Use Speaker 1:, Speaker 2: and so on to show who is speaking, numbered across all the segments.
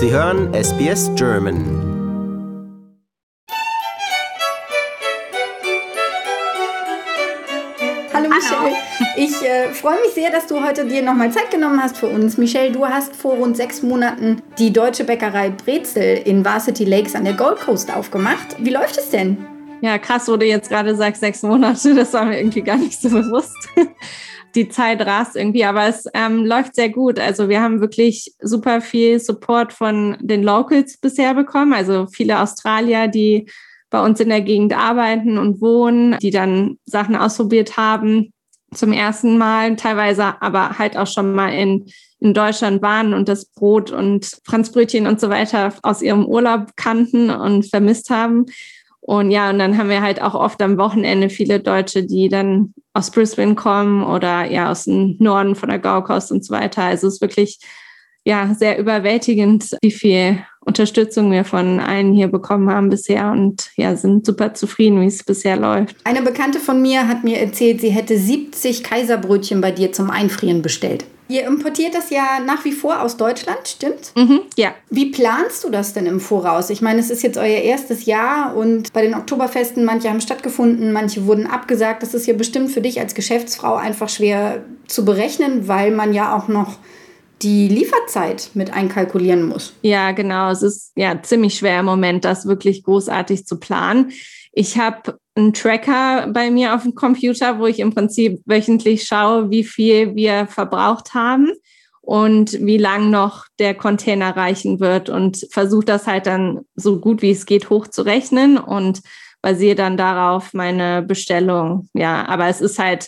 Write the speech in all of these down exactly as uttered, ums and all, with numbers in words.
Speaker 1: Sie hören S B S German.
Speaker 2: Hallo Michelle, ich äh, freue mich sehr, dass du heute dir nochmal Zeit genommen hast für uns. Michelle, du hast vor rund sechs Monaten die deutsche Bäckerei Brezel in Varsity Lakes an der Gold Coast aufgemacht. Wie läuft es denn?
Speaker 3: Ja, krass, wo du jetzt gerade sagst, sechs Monate, das war mir irgendwie gar nicht so bewusst. Die Zeit rast irgendwie, aber es ähm, läuft sehr gut. Also wir haben wirklich super viel Support von den Locals bisher bekommen, also viele Australier, die bei uns in der Gegend arbeiten und wohnen, die dann Sachen ausprobiert haben zum ersten Mal, teilweise aber halt auch schon mal in, in Deutschland waren und das Brot und Franzbrötchen und so weiter aus ihrem Urlaub kannten und vermisst haben. Und ja, und dann haben wir halt auch oft am Wochenende viele Deutsche, die dann aus Brisbane kommen oder ja aus dem Norden von der Gold Coast und so weiter. Also es ist wirklich ja sehr überwältigend, wie viel Unterstützung wir von allen hier bekommen haben bisher und ja, sind super zufrieden, wie es bisher läuft.
Speaker 2: Eine Bekannte von mir hat mir erzählt, sie hätte siebzig Kaiserbrötchen bei dir zum Einfrieren bestellt. Ihr importiert das ja nach wie vor aus Deutschland, stimmt?
Speaker 3: Mhm, ja.
Speaker 2: Wie planst du das denn im Voraus? Ich meine, es ist jetzt euer erstes Jahr und bei den Oktoberfesten, manche haben stattgefunden, manche wurden abgesagt. Das ist ja bestimmt für dich als Geschäftsfrau einfach schwer zu berechnen, weil man ja auch noch die Lieferzeit mit einkalkulieren muss.
Speaker 3: Ja, genau. Es ist ja ziemlich schwer im Moment, das wirklich großartig zu planen. Ich habe einen Tracker bei mir auf dem Computer, wo ich im Prinzip wöchentlich schaue, wie viel wir verbraucht haben und wie lang noch der Container reichen wird und versuche das halt dann so gut wie es geht hochzurechnen und basiere dann darauf meine Bestellung. Ja, aber es ist halt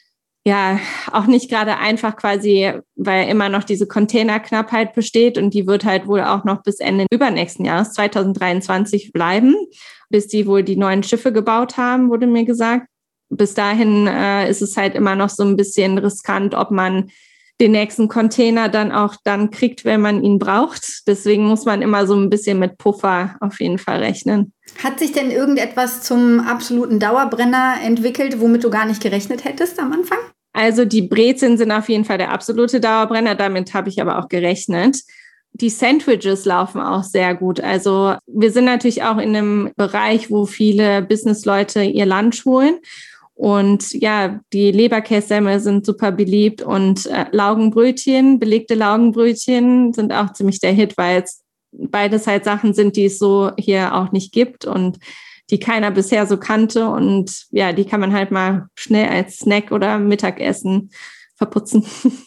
Speaker 3: ja auch nicht gerade einfach quasi, weil immer noch diese Containerknappheit besteht und die wird halt wohl auch noch bis Ende übernächsten Jahres zwanzig dreiundzwanzig bleiben, bis die wohl die neuen Schiffe gebaut haben, wurde mir gesagt. Bis dahin äh, ist es halt immer noch so ein bisschen riskant, ob man den nächsten Container dann auch dann kriegt, wenn man ihn braucht. Deswegen muss man immer so ein bisschen mit Puffer auf jeden Fall rechnen.
Speaker 2: Hat sich denn irgendetwas zum absoluten Dauerbrenner entwickelt, womit du gar nicht gerechnet hättest am Anfang?
Speaker 3: Also die Brezeln sind auf jeden Fall der absolute Dauerbrenner, damit habe ich aber auch gerechnet. Die Sandwiches laufen auch sehr gut. Also wir sind natürlich auch in einem Bereich, wo viele Businessleute ihr Lunch holen. Und ja, die Leberkässemmel sind super beliebt und äh, Laugenbrötchen, belegte Laugenbrötchen sind auch ziemlich der Hit, weil es beides halt Sachen sind, die es so hier auch nicht gibt und die keiner bisher so kannte. Und ja, die kann man halt mal schnell als Snack oder Mittagessen verputzen.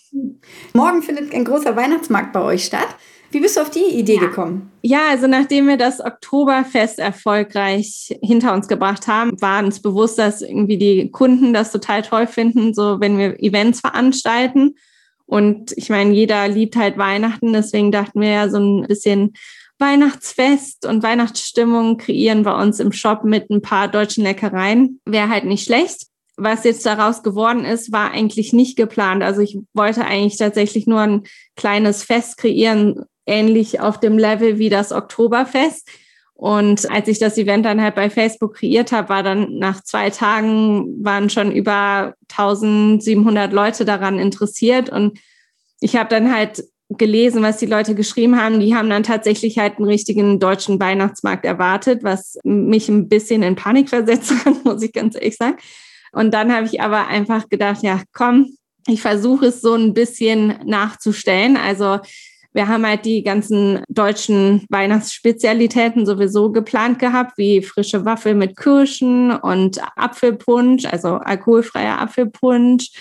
Speaker 2: Morgen findet ein großer Weihnachtsmarkt bei euch statt. Wie bist du auf die Idee
Speaker 3: ja.
Speaker 2: gekommen?
Speaker 3: Ja, also nachdem wir das Oktoberfest erfolgreich hinter uns gebracht haben, war uns bewusst, dass irgendwie die Kunden das total toll finden, so wenn wir Events veranstalten. Und ich meine, jeder liebt halt Weihnachten, deswegen dachten wir ja so ein bisschen Weihnachtsfest und Weihnachtsstimmung kreieren bei uns im Shop mit ein paar deutschen Leckereien. Wäre halt nicht schlecht. Was jetzt daraus geworden ist, war eigentlich nicht geplant. Also ich wollte eigentlich tatsächlich nur ein kleines Fest kreieren, ähnlich auf dem Level wie das Oktoberfest. Und als ich das Event dann halt bei Facebook kreiert habe, war dann nach zwei Tagen waren schon über eintausendsiebenhundert Leute daran interessiert. Und ich habe dann halt gelesen, was die Leute geschrieben haben. Die haben dann tatsächlich halt einen richtigen deutschen Weihnachtsmarkt erwartet, was mich ein bisschen in Panik versetzt hat, muss ich ganz ehrlich sagen. Und dann habe ich aber einfach gedacht, ja, komm, ich versuche es so ein bisschen nachzustellen. Also wir haben halt die ganzen deutschen Weihnachtsspezialitäten sowieso geplant gehabt, wie frische Waffel mit Kirschen und Apfelpunsch, also alkoholfreier Apfelpunsch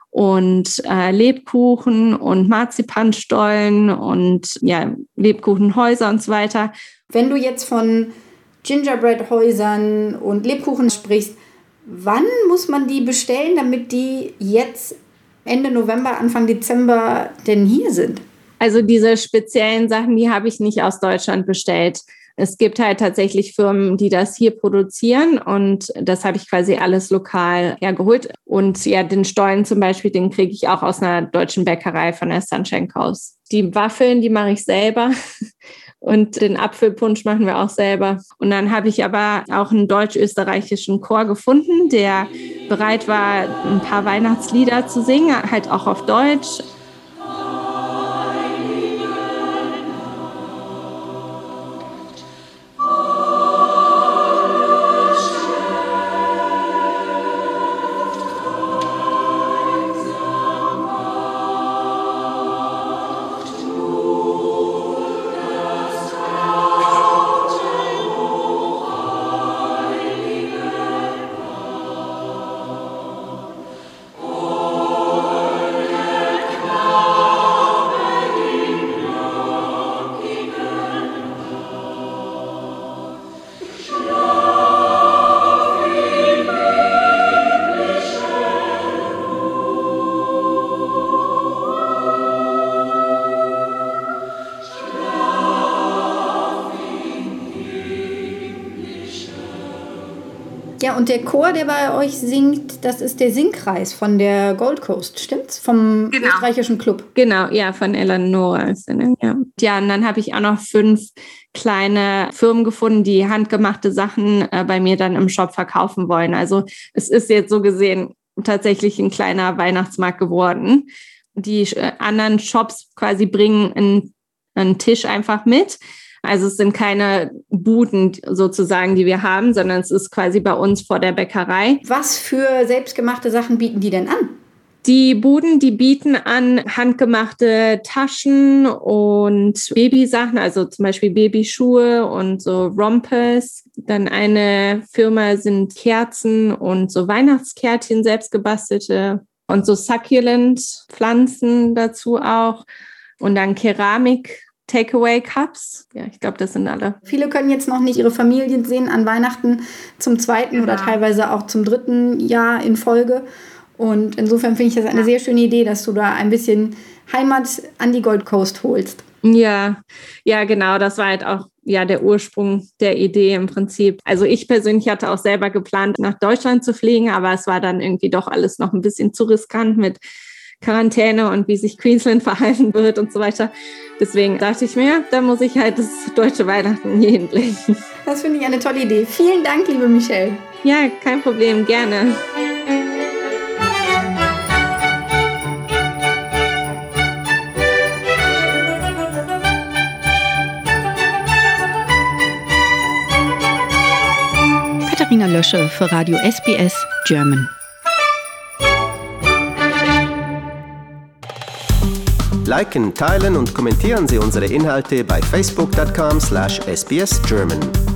Speaker 3: und äh, Lebkuchen und Marzipanstollen und ja, Lebkuchenhäuser und so weiter.
Speaker 2: Wenn du jetzt von Gingerbread-Häusern und Lebkuchen sprichst, wann muss man die bestellen, damit die jetzt Ende November, Anfang Dezember denn hier sind?
Speaker 3: Also diese speziellen Sachen, die habe ich nicht aus Deutschland bestellt. Es gibt halt tatsächlich Firmen, die das hier produzieren und das habe ich quasi alles lokal hergeholt. Und ja, den Stollen zum Beispiel, den kriege ich auch aus einer deutschen Bäckerei von der Sunshine Coast. Die Waffeln, die mache ich selber. Und den Apfelpunsch machen wir auch selber. Und dann habe ich aber auch einen deutsch-österreichischen Chor gefunden, der bereit war, ein paar Weihnachtslieder zu singen, halt auch auf Deutsch.
Speaker 2: Ja, und der Chor, der bei euch singt, das ist der Singkreis von der Gold Coast, stimmt's? Vom genau. österreichischen Club.
Speaker 3: Genau, ja, von Eleonora ist er, ja. Ja, und dann habe ich auch noch fünf kleine Firmen gefunden, die handgemachte Sachen äh, bei mir dann im Shop verkaufen wollen. Also es ist jetzt so gesehen tatsächlich ein kleiner Weihnachtsmarkt geworden. Die äh, anderen Shops quasi bringen einen, einen Tisch einfach mit. Also es sind keine Buden sozusagen, die wir haben, sondern es ist quasi bei uns vor der Bäckerei.
Speaker 2: Was für selbstgemachte Sachen bieten die denn an?
Speaker 3: Die Buden, die bieten an handgemachte Taschen und Babysachen, also zum Beispiel Babyschuhe und so Rompers. Dann eine Firma sind Kerzen und so Weihnachtskärtchen, selbstgebastelte und so Succulent-Pflanzen dazu auch. Und dann Keramik. Takeaway-Cups. Ja, ich glaube, das sind alle.
Speaker 2: Viele können jetzt noch nicht ihre Familien sehen an Weihnachten zum zweiten genau. oder teilweise auch zum dritten Jahr in Folge. Und insofern finde ich das eine ja. sehr schöne Idee, dass du da ein bisschen Heimat an die Gold Coast holst.
Speaker 3: Ja, ja, genau. Das war halt auch ja der Ursprung der Idee im Prinzip. Also ich persönlich hatte auch selber geplant, nach Deutschland zu fliegen, aber es war dann irgendwie doch alles noch ein bisschen zu riskant mit Quarantäne und wie sich Queensland verhalten wird und so weiter. Deswegen dachte ich mir, da muss ich halt das deutsche Weihnachten hier hinbringen.
Speaker 2: Das finde ich eine tolle Idee. Vielen Dank, liebe Michelle.
Speaker 3: Ja, kein Problem, gerne.
Speaker 4: Katharina Lösche für Radio S B S German.
Speaker 1: Liken, teilen und kommentieren Sie unsere Inhalte bei facebook dot com slash S B S German.